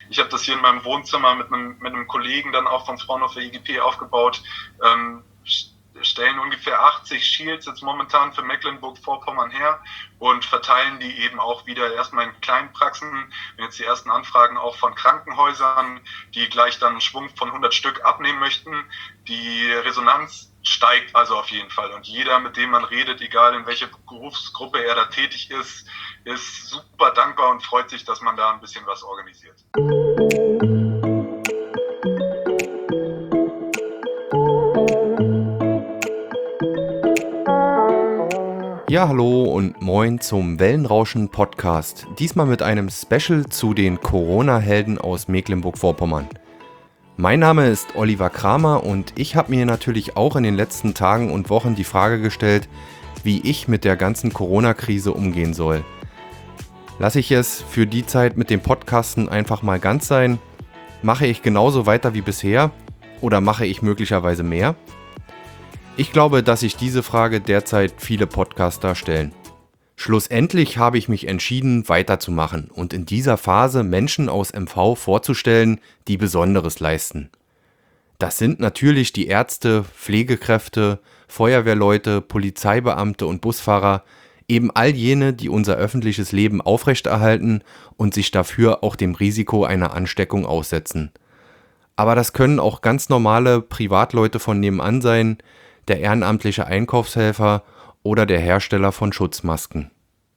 Ich habe das hier in meinem Wohnzimmer mit einem Kollegen dann auch von Fraunhofer IGP aufgebaut. Stellen ungefähr 80 Shields jetzt momentan für Mecklenburg-Vorpommern her und verteilen die eben auch wieder erstmal in kleinen Praxen. Wenn jetzt die ersten Anfragen auch von Krankenhäusern, die gleich dann einen Schwung von 100 Stück abnehmen möchten. Die Resonanz steigt also auf jeden Fall. Und jeder, mit dem man redet, egal in welcher Berufsgruppe er da tätig ist super dankbar und freut sich, dass man da ein bisschen was organisiert. Ja, hallo und moin zum Wellenrauschen Podcast. Diesmal mit einem Special zu den Corona-Helden aus Mecklenburg-Vorpommern. Mein Name ist Oliver Kramer und ich habe mir natürlich auch in den letzten Tagen und Wochen die Frage gestellt, wie ich mit der ganzen Corona-Krise umgehen soll. Lasse ich es für die Zeit mit dem Podcasten einfach mal ganz sein? Mache ich genauso weiter wie bisher oder mache ich möglicherweise mehr? Ich glaube, dass sich diese Frage derzeit viele Podcaster stellen. Schlussendlich habe ich mich entschieden, weiterzumachen und in dieser Phase Menschen aus MV vorzustellen, die Besonderes leisten. Das sind natürlich die Ärzte, Pflegekräfte, Feuerwehrleute, Polizeibeamte und Busfahrer, eben all jene, die unser öffentliches Leben aufrechterhalten und sich dafür auch dem Risiko einer Ansteckung aussetzen. Aber das können auch ganz normale Privatleute von nebenan sein, der ehrenamtliche Einkaufshelfer oder der Hersteller von Schutzmasken.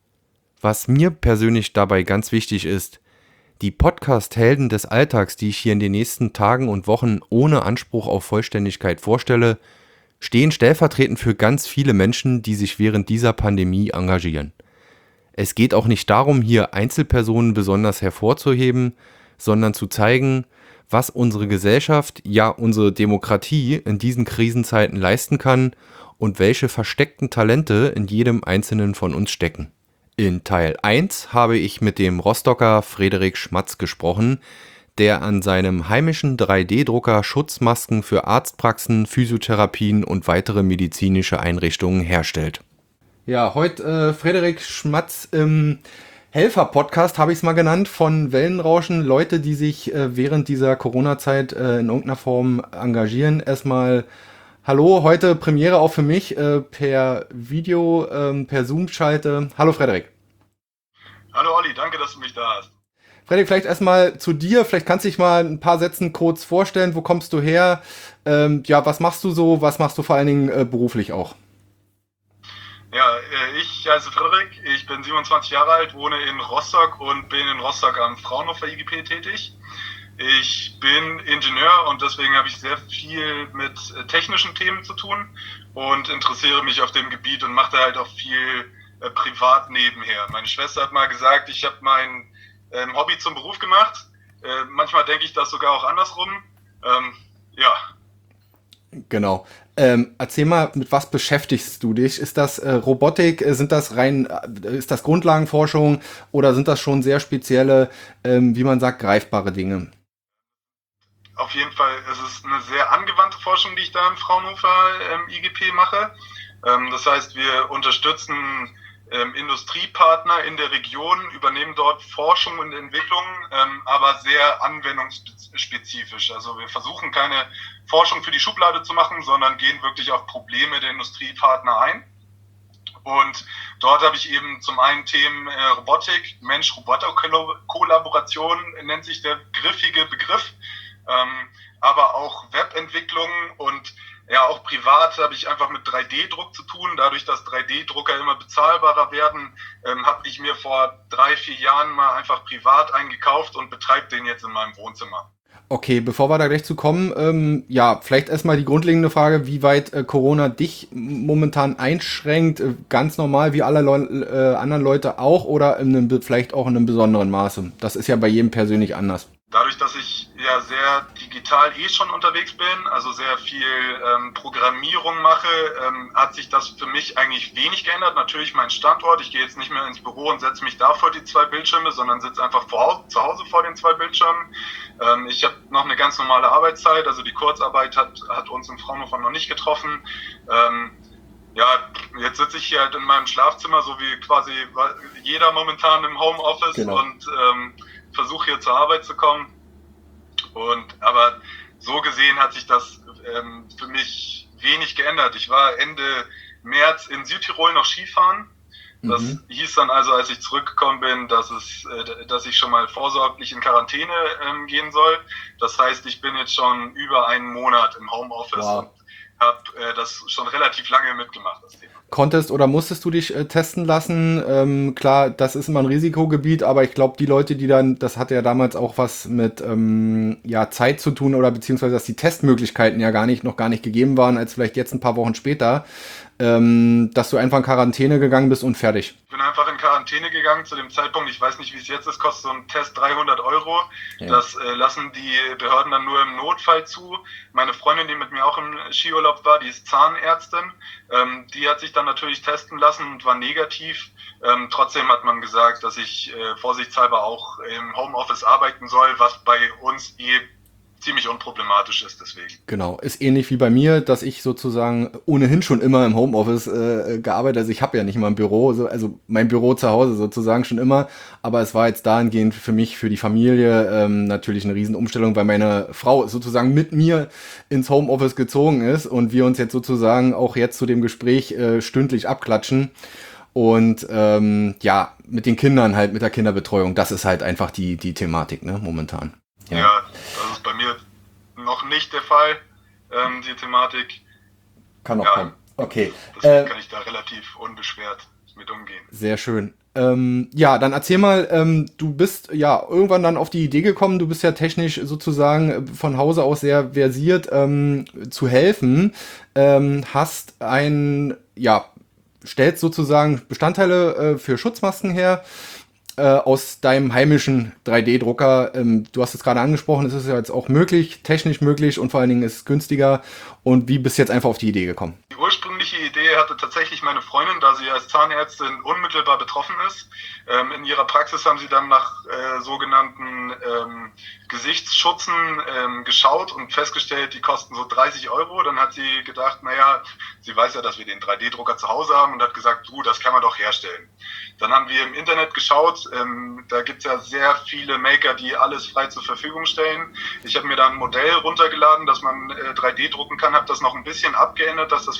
Was mir persönlich dabei ganz wichtig ist, die Podcast-Helden des Alltags, die ich hier in den nächsten Tagen und Wochen ohne Anspruch auf Vollständigkeit vorstelle, stehen stellvertretend für ganz viele Menschen, die sich während dieser Pandemie engagieren. Es geht auch nicht darum, hier Einzelpersonen besonders hervorzuheben, sondern zu zeigen, was unsere Gesellschaft, ja unsere Demokratie in diesen Krisenzeiten leisten kann und welche versteckten Talente in jedem Einzelnen von uns stecken. In Teil 1 habe ich mit dem Rostocker Frederik Schmatz gesprochen, der an seinem heimischen 3D-Drucker Schutzmasken für Arztpraxen, Physiotherapien und weitere medizinische Einrichtungen herstellt. Ja, heute Frederik Schmatz im Helfer-Podcast, habe ich es mal genannt, von Wellenrauschen. Leute, die sich während dieser Corona-Zeit in irgendeiner Form engagieren. Erstmal hallo, heute Premiere auch für mich per Video, per Zoom-Schalte. Hallo Frederik. Hallo Olli, danke, dass du mich da hast. Frederik, vielleicht erstmal zu dir. Vielleicht kannst du dich mal ein paar Sätzen kurz vorstellen. Wo kommst du her? Was machst du so? Was machst du vor allen Dingen beruflich auch? Ja, ich heiße Frederik, ich bin 27 Jahre alt, wohne in Rostock und bin in Rostock am Fraunhofer IGP tätig. Ich bin Ingenieur und deswegen habe ich sehr viel mit technischen Themen zu tun und interessiere mich auf dem Gebiet und mache da halt auch viel privat nebenher. Meine Schwester hat mal gesagt, ich habe mein Hobby zum Beruf gemacht. Manchmal denke ich das sogar auch andersrum. Ja. Genau. Erzähl mal, mit was beschäftigst du dich? Ist das Robotik? Ist das Grundlagenforschung oder sind das schon sehr spezielle, wie man sagt, greifbare Dinge? Auf jeden Fall, es ist eine sehr angewandte Forschung, die ich da im Fraunhofer IGP mache. Das heißt, wir unterstützen Industriepartner in der Region, übernehmen dort Forschung und Entwicklung, aber sehr anwendungsspezifisch. Also wir versuchen keine Forschung für die Schublade zu machen, sondern gehen wirklich auf Probleme der Industriepartner ein. Und dort habe ich eben zum einen Themen Robotik, Mensch-Roboter-Kollaboration nennt sich der griffige Begriff, aber auch Webentwicklung und ja, auch privat habe ich einfach mit 3D-Druck zu tun. Dadurch, dass 3D-Drucker immer bezahlbarer werden, habe ich mir vor 3-4 Jahren mal einfach privat eingekauft und betreibe den jetzt in meinem Wohnzimmer. Okay, bevor wir da gleich zu kommen, vielleicht erstmal die grundlegende Frage, wie weit Corona dich momentan einschränkt, ganz normal wie alle anderen Leute auch oder vielleicht auch in einem besonderen Maße. Das ist ja bei jedem persönlich anders. Dadurch, dass ich ja sehr digital schon unterwegs bin, also sehr viel Programmierung mache, hat sich das für mich eigentlich wenig geändert. Natürlich mein Standort, ich gehe jetzt nicht mehr ins Büro und setze mich da vor die 2 Bildschirme, sondern sitze einfach zu Hause vor den 2 Bildschirmen. Ich habe noch eine ganz normale Arbeitszeit, also die Kurzarbeit hat uns im Fraunhofer noch nicht getroffen. Jetzt sitze ich hier halt in meinem Schlafzimmer, so wie quasi jeder momentan im Homeoffice, genau. Und versuche hier zur Arbeit zu kommen. Aber so gesehen hat sich das für mich wenig geändert. Ich war Ende März in Südtirol noch Skifahren. Das hieß dann also, als ich zurückgekommen bin, dass ich schon mal vorsorglich in Quarantäne gehen soll. Das heißt, ich bin jetzt schon über einen Monat im Homeoffice und habe das schon relativ lange mitgemacht, das Thema. Konntest oder musstest du dich testen lassen? Klar, das ist immer ein Risikogebiet, aber ich glaube, die Leute, die dann, das hatte ja damals auch was mit Zeit zu tun oder beziehungsweise, dass die Testmöglichkeiten ja noch gar nicht gegeben waren, als vielleicht jetzt ein paar Wochen später, dass du einfach in Quarantäne gegangen bist und fertig. Ich bin einfach in Quarantäne gegangen zu dem Zeitpunkt, ich weiß nicht, wie es jetzt ist, kostet so ein Test 300 Euro. Ja. Das lassen die Behörden dann nur im Notfall zu. Meine Freundin, die mit mir auch im Skiurlaub war, die ist Zahnärztin, die hat sich dann natürlich testen lassen und war negativ. Trotzdem hat man gesagt, dass ich vorsichtshalber auch im Homeoffice arbeiten soll, was bei uns ziemlich unproblematisch ist deswegen. Genau, ist ähnlich wie bei mir, dass ich sozusagen ohnehin schon immer im Homeoffice gearbeitet, also ich habe ja nicht mal ein Büro, also mein Büro zu Hause sozusagen schon immer, aber es war jetzt dahingehend für mich, für die Familie natürlich eine Riesenumstellung, weil meine Frau sozusagen mit mir ins Homeoffice gezogen ist und wir uns jetzt sozusagen auch jetzt zu dem Gespräch stündlich abklatschen. Und mit den Kindern halt, mit der Kinderbetreuung, das ist halt einfach die Thematik, ne, momentan. Ja, das ist bei mir noch nicht der Fall, die Thematik. Kann noch kommen. Okay. Deswegen kann ich da relativ unbeschwert mit umgehen. Sehr schön. Dann erzähl mal, du bist ja irgendwann dann auf die Idee gekommen, du bist ja technisch sozusagen von Hause aus sehr versiert, zu helfen, stellst sozusagen Bestandteile für Schutzmasken her, aus deinem heimischen 3D-Drucker. Du hast es gerade angesprochen, es ist ja jetzt auch möglich, technisch möglich und vor allen Dingen ist es günstiger. Und wie bist du jetzt einfach auf die Idee gekommen? Die ursprüngliche Idee hatte tatsächlich meine Freundin, da sie als Zahnärztin unmittelbar betroffen ist. In ihrer Praxis haben sie dann nach sogenannten Gesichtsschutzen geschaut und festgestellt, die kosten so 30 Euro. Dann hat sie gedacht, sie weiß ja, dass wir den 3D-Drucker zu Hause haben und hat gesagt, das kann man doch herstellen. Dann haben wir im Internet geschaut, da gibt es ja sehr viele Maker, die alles frei zur Verfügung stellen. Ich habe mir da ein Modell runtergeladen, dass man 3D drucken kann, habe das noch ein bisschen abgeändert, dass das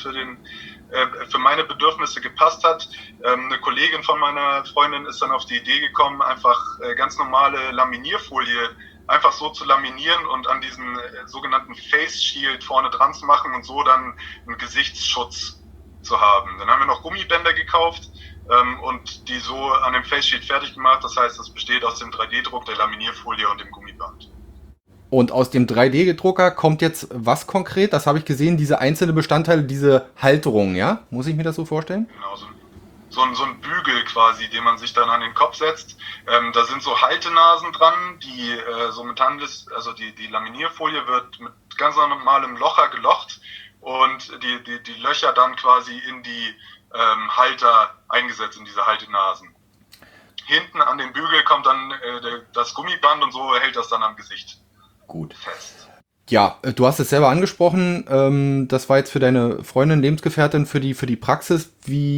für meine Bedürfnisse gepasst hat. Eine Kollegin von meiner Freundin ist dann auf die Idee gekommen, einfach ganz normale Laminierfolie einfach so zu laminieren und an diesen sogenannten Face Shield vorne dran zu machen und so dann einen Gesichtsschutz zu haben. Dann haben wir noch Gummibänder gekauft und die so an dem Face Shield fertig gemacht. Das heißt, es besteht aus dem 3D-Druck, der Laminierfolie und dem Gummiband. Und aus dem 3D-Drucker kommt jetzt was konkret? Das habe ich gesehen, diese einzelnen Bestandteile, diese Halterung, ja? Muss ich mir das so vorstellen? Genau, so ein Bügel quasi, den man sich dann an den Kopf setzt. Da sind so Haltenasen dran, die so also die Laminierfolie wird mit ganz normalem Locher gelocht und die Löcher dann quasi in die Halter eingesetzt, in diese Haltenasen. Hinten an den Bügel kommt dann das Gummiband und so hält das dann am Gesicht. Gut. Fest. Ja, du hast es selber angesprochen, das war jetzt für deine Freundin, Lebensgefährtin, für die Praxis.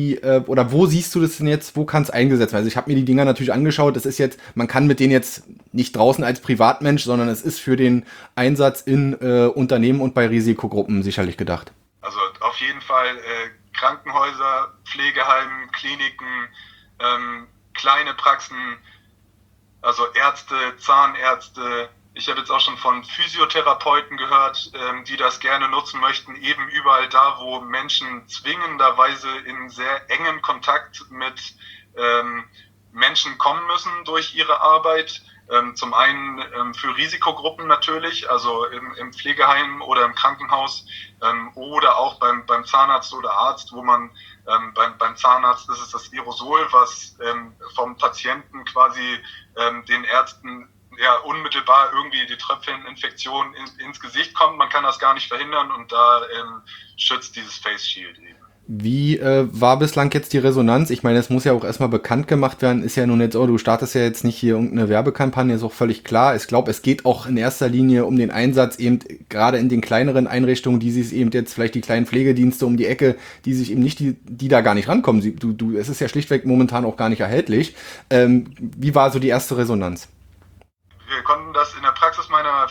Wo siehst du das denn jetzt, wo kann es eingesetzt werden? Also ich habe mir die Dinger natürlich angeschaut, das ist jetzt, man kann mit denen jetzt nicht draußen als Privatmensch, sondern es ist für den Einsatz in Unternehmen und bei Risikogruppen sicherlich gedacht. Also auf jeden Fall Krankenhäuser, Pflegeheimen, Kliniken, kleine Praxen, also Ärzte, Zahnärzte. Ich habe jetzt auch schon von Physiotherapeuten gehört, die das gerne nutzen möchten, eben überall da, wo Menschen zwingenderweise in sehr engen Kontakt mit Menschen kommen müssen durch ihre Arbeit. Zum einen für Risikogruppen natürlich, also im Pflegeheim oder im Krankenhaus oder auch beim Zahnarzt oder Arzt, wo man beim Zahnarzt ist es das Aerosol, was vom Patienten quasi den Ärzten unmittelbar irgendwie die Tröpfcheninfektion ins Gesicht kommt. Man kann das gar nicht verhindern und da schützt dieses Face Shield eben. Wie war bislang jetzt die Resonanz? Ich meine, es muss ja auch erstmal bekannt gemacht werden. Ist ja nun jetzt, du startest ja jetzt nicht hier irgendeine Werbekampagne, ist auch völlig klar. Ich glaube, es geht auch in erster Linie um den Einsatz eben gerade in den kleineren Einrichtungen, die sich eben jetzt vielleicht die kleinen Pflegedienste um die Ecke, die sich eben nicht, die da gar nicht rankommen. Es ist ja schlichtweg momentan auch gar nicht erhältlich. Wie war so die erste Resonanz? Wir konnten das in der Praxis meiner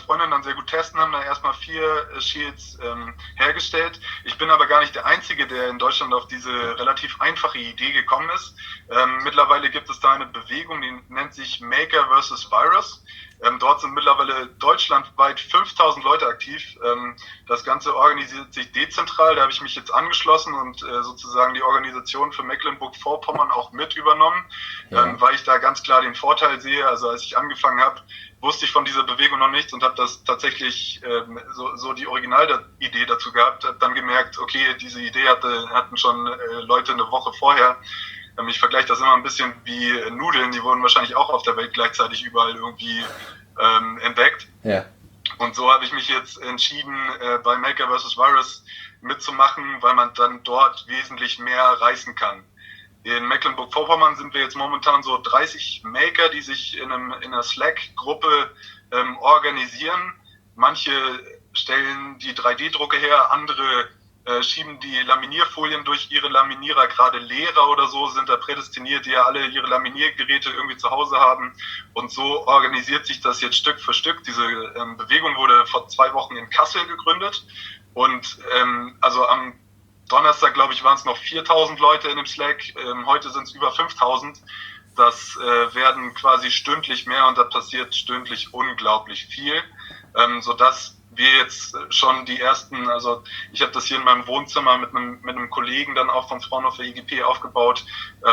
Freundin dann sehr gut testen, haben da erstmal 4 Shields hergestellt. Ich bin aber gar nicht der Einzige, der in Deutschland auf diese relativ einfache Idee gekommen ist. Mittlerweile gibt es da eine Bewegung, die nennt sich Maker vs. Virus. Dort sind mittlerweile deutschlandweit 5000 Leute aktiv. Das Ganze organisiert sich dezentral. Da habe ich mich jetzt angeschlossen und sozusagen die Organisation für Mecklenburg-Vorpommern auch mit übernommen, weil ich da ganz klar den Vorteil sehe. Also als ich angefangen habe, wusste ich von dieser Bewegung noch nichts und habe das tatsächlich so die Originalidee dazu gehabt. Habe dann gemerkt, okay, diese Idee hatten schon Leute eine Woche vorher. Ich vergleiche das immer ein bisschen wie Nudeln, die wurden wahrscheinlich auch auf der Welt gleichzeitig überall irgendwie entdeckt. Ja. Und so habe ich mich jetzt entschieden, bei Maker vs. Virus mitzumachen, weil man dann dort wesentlich mehr reißen kann. In Mecklenburg-Vorpommern sind wir jetzt momentan so 30 Maker, die sich in einer Slack-Gruppe organisieren. Manche stellen die 3D-Drucke her, andere schieben die Laminierfolien durch ihre Laminierer, gerade Lehrer oder so sind da prädestiniert, die ja alle ihre Laminiergeräte irgendwie zu Hause haben. Und so organisiert sich das jetzt Stück für Stück. Diese Bewegung wurde vor 2 Wochen in Kassel gegründet. Und also am Donnerstag, glaube ich, waren es noch 4000 Leute in dem Slack. Heute sind es über 5000. Das werden quasi stündlich mehr und da passiert stündlich unglaublich viel, sodass wir jetzt schon die ersten, also ich habe das hier in meinem Wohnzimmer mit einem Kollegen dann auch von Fraunhofer IGP aufgebaut,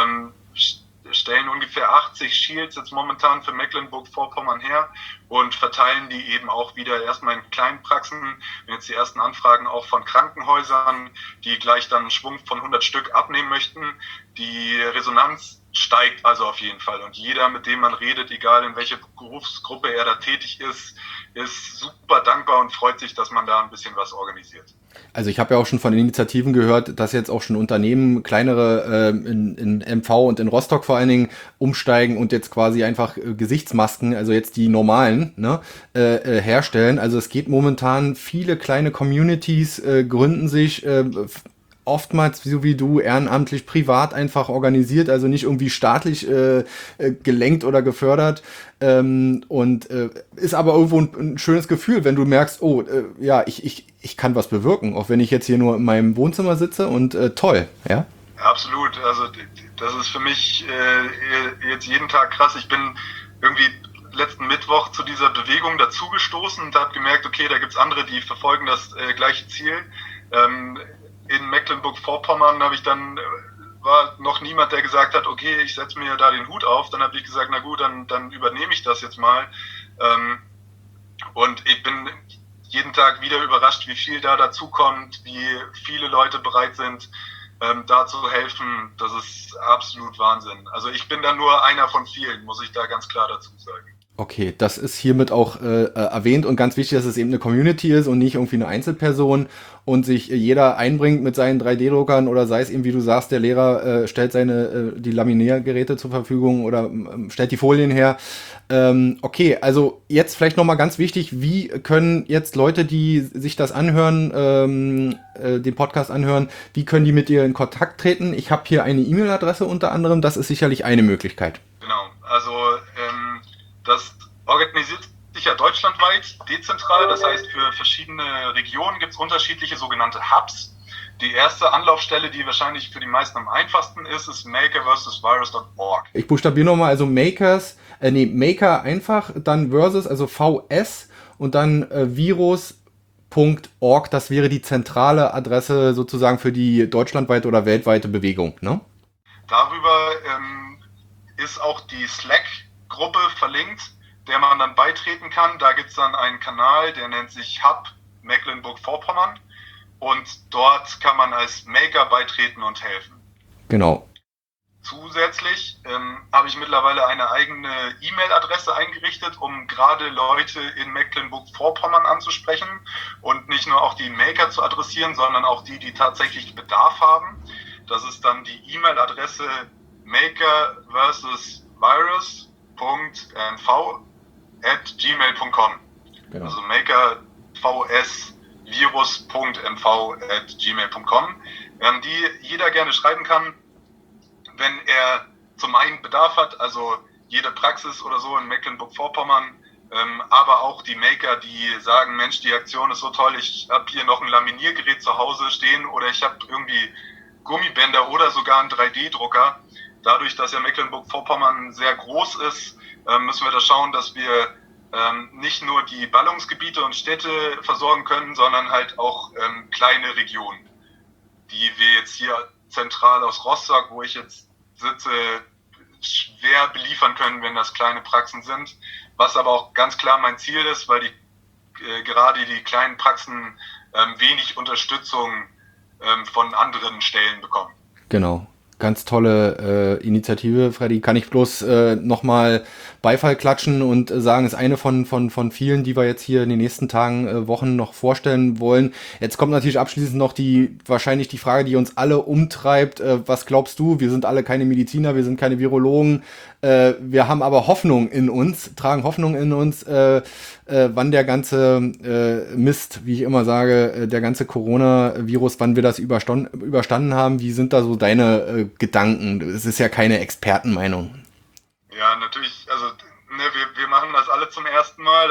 stellen ungefähr 80 Shields jetzt momentan für Mecklenburg-Vorpommern her und verteilen die eben auch wieder erstmal in kleinen Praxen. Jetzt die ersten Anfragen auch von Krankenhäusern, die gleich dann einen Schwung von 100 Stück abnehmen möchten. Die Resonanz steigt also auf jeden Fall und jeder, mit dem man redet, egal in welcher Berufsgruppe er da tätig ist super dankbar und freut sich, dass man da ein bisschen was organisiert. Also ich habe ja auch schon von den Initiativen gehört, dass jetzt auch schon Unternehmen, kleinere in MV und in Rostock vor allen Dingen, umsteigen und jetzt quasi einfach Gesichtsmasken, also jetzt die normalen, ne, herstellen. Also es geht momentan, viele kleine Communities gründen sich, oftmals, so wie du, ehrenamtlich, privat einfach organisiert, also nicht irgendwie staatlich gelenkt oder gefördert. Ist aber irgendwo ein schönes Gefühl, wenn du merkst, oh, ja, ich kann was bewirken, auch wenn ich jetzt hier nur in meinem Wohnzimmer sitze und toll, ja? Absolut, also das ist für mich jetzt jeden Tag krass. Ich bin irgendwie letzten Mittwoch zu dieser Bewegung dazugestoßen und habe gemerkt, okay, da gibt's andere, die verfolgen das gleiche Ziel. In Mecklenburg-Vorpommern war noch niemand, der gesagt hat, okay, ich setze mir da den Hut auf. Dann habe ich gesagt, na gut, dann übernehme ich das jetzt mal. Und ich bin jeden Tag wieder überrascht, wie viel da dazukommt, wie viele Leute bereit sind, da zu helfen. Das ist absolut Wahnsinn. Also ich bin da nur einer von vielen, muss ich da ganz klar dazu sagen. Okay, das ist hiermit auch erwähnt und ganz wichtig, dass es eben eine Community ist und nicht irgendwie eine Einzelperson und sich jeder einbringt mit seinen 3D-Druckern oder sei es eben, wie du sagst, der Lehrer stellt die Laminiergeräte zur Verfügung oder stellt die Folien her. Okay, also jetzt vielleicht nochmal ganz wichtig, wie können jetzt Leute, die sich das anhören, den Podcast anhören, wie können die mit dir in Kontakt treten? Ich habe hier eine E-Mail-Adresse unter anderem, das ist sicherlich eine Möglichkeit. Genau, also das organisiert sich ja deutschlandweit, dezentral, das heißt für verschiedene Regionen gibt es unterschiedliche sogenannte Hubs. Die erste Anlaufstelle, die wahrscheinlich für die meisten am einfachsten ist maker-virus.org. Ich buchstabiere nochmal, also Maker einfach, dann versus, also VS und dann virus.org, das wäre die zentrale Adresse sozusagen für die deutschlandweite oder weltweite Bewegung, ne? Darüber ist auch die Slack-Gruppe verlinkt, der man dann beitreten kann. Da gibt es dann einen Kanal, der nennt sich Hub Mecklenburg-Vorpommern und dort kann man als Maker beitreten und helfen. Genau. Zusätzlich habe ich mittlerweile eine eigene E-Mail-Adresse eingerichtet, um gerade Leute in Mecklenburg-Vorpommern anzusprechen und nicht nur auch die Maker zu adressieren, sondern auch die tatsächlich Bedarf haben. Das ist dann die E-Mail-Adresse maker-virus.mv@gmail.com. Genau. Also makervsvirus.mv@gmail.com, die jeder gerne schreiben kann, wenn er zum einen Bedarf hat, also jede Praxis oder so in Mecklenburg-Vorpommern aber auch die Maker, die sagen, Mensch, die Aktion ist so toll, ich habe hier noch ein Laminiergerät zu Hause stehen oder ich habe irgendwie Gummibänder oder sogar einen 3D-Drucker. Dadurch, dass ja Mecklenburg-Vorpommern sehr groß ist, müssen wir da schauen, dass wir nicht nur die Ballungsgebiete und Städte versorgen können, sondern halt auch kleine Regionen, die wir jetzt hier zentral aus Rostock, wo ich jetzt sitze, schwer beliefern können, wenn das kleine Praxen sind. Was aber auch ganz klar mein Ziel ist, weil gerade die kleinen Praxen wenig Unterstützung von anderen Stellen bekommen. Genau. Ganz tolle Initiative, Freddy. Kann ich bloß nochmal Beifall klatschen und sagen, ist eine von vielen, die wir jetzt hier in den nächsten Tagen, Wochen noch vorstellen wollen. Jetzt kommt natürlich abschließend noch wahrscheinlich die Frage, die uns alle umtreibt. Was glaubst du? Wir sind alle keine Mediziner, wir sind keine Virologen. Wir haben aber Hoffnung in uns, tragen Hoffnung in uns, wann der ganze Mist, wie ich immer sage, der ganze Coronavirus, wann wir das überstanden haben. Wie sind da so deine Gedanken? Es ist ja keine Expertenmeinung. Ja, natürlich, also wir machen das alle zum ersten Mal.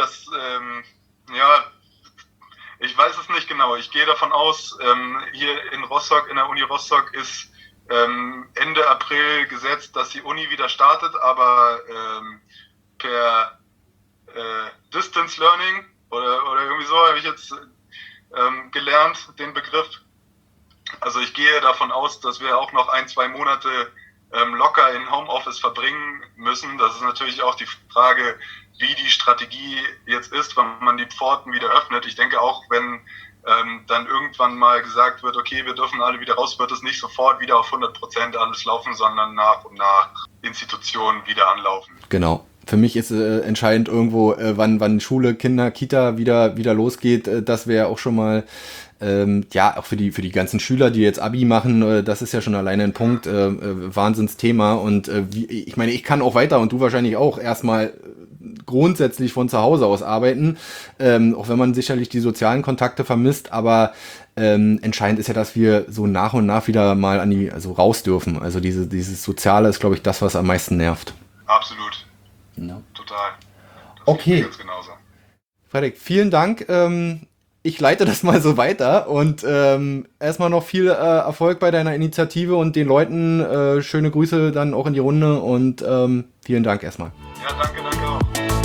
Ich weiß es nicht genau. Ich gehe davon aus, hier in Rostock, in der Uni Rostock ist Ende April gesetzt, dass die Uni wieder startet, aber per Distance Learning oder irgendwie so habe ich jetzt gelernt, den Begriff. Also ich gehe davon aus, dass wir auch noch 1-2 Monate locker in Homeoffice verbringen müssen. Das ist natürlich auch die Frage, wie die Strategie jetzt ist, wenn man die Pforten wieder öffnet. Ich denke auch, wenn dann irgendwann mal gesagt wird, okay, wir dürfen alle wieder raus, wird es nicht sofort wieder auf 100% alles laufen, sondern nach und nach Institutionen wieder anlaufen. Genau. Für mich ist entscheidend irgendwo, wann Schule, Kinder, Kita wieder losgeht. Das wäre auch schon mal, auch für die ganzen Schüler, die jetzt Abi machen, das ist ja schon alleine ein Punkt, Wahnsinnsthema. Und ich meine, ich kann auch weiter und du wahrscheinlich auch erstmal grundsätzlich von zu Hause aus arbeiten, auch wenn man sicherlich die sozialen Kontakte vermisst, aber entscheidend ist ja, dass wir so nach und nach wieder mal raus dürfen. Also dieses Soziale ist, glaube ich, das, was am meisten nervt. Absolut. Ja. Total. Das okay. Ganz genauso. Frederik, vielen Dank. Ich leite das mal so weiter und erstmal noch viel Erfolg bei deiner Initiative und den Leuten. Schöne Grüße dann auch in die Runde und vielen Dank erstmal. Ja, danke auch.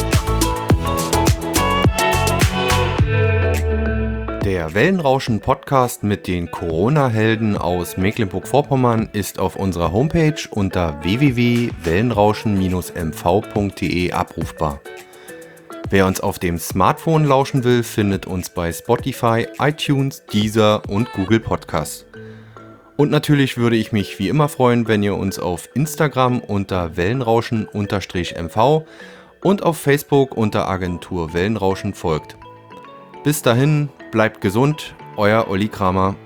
Der Wellenrauschen-Podcast mit den Corona-Helden aus Mecklenburg-Vorpommern ist auf unserer Homepage unter www.wellenrauschen-mv.de abrufbar. Wer uns auf dem Smartphone lauschen will, findet uns bei Spotify, iTunes, Deezer und Google Podcasts. Und natürlich würde ich mich wie immer freuen, wenn ihr uns auf Instagram unter Wellenrauschen_MV und auf Facebook unter Agentur Wellenrauschen folgt. Bis dahin, bleibt gesund, euer Olli Kramer.